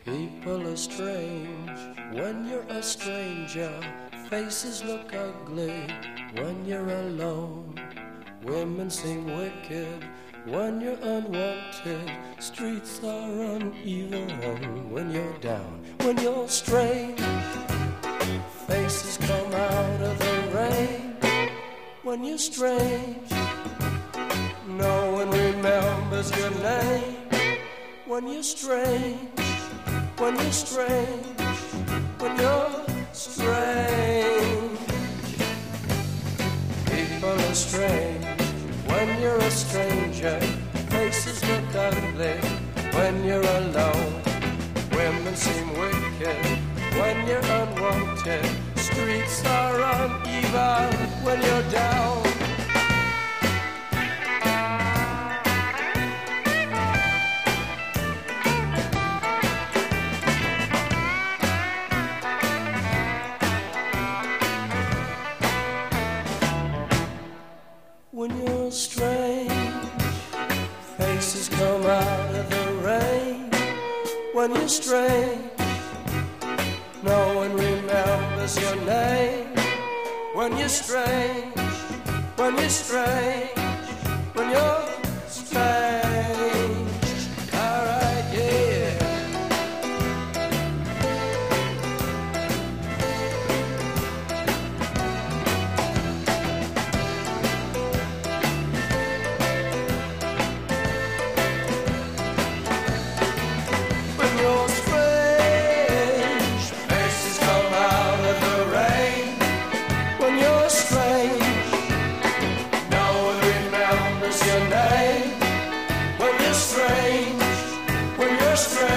People are strange when you're a stranger. Faces look ugly when you're alone. Women seem wicked when you're unwanted. Streets are uneven when you're down. When you're strange, faces come out of the rain. When you're strange, no one remembers your name. When you're strange, when you're strange, when you're strange. People are strange when you're a stranger. Faces look ugly when you're alone. Women seem wicked when you're unwanted. Streets are uneven when you're down. When you're strange, faces come out of the rain. When you're strange, no one remembers your name. When you're strange, when you're strange, when you're strange. Alright, yeah. When you're strange, faces come out of the rain. When you're strange, no one remembers your name. When you're strange, when you're strange.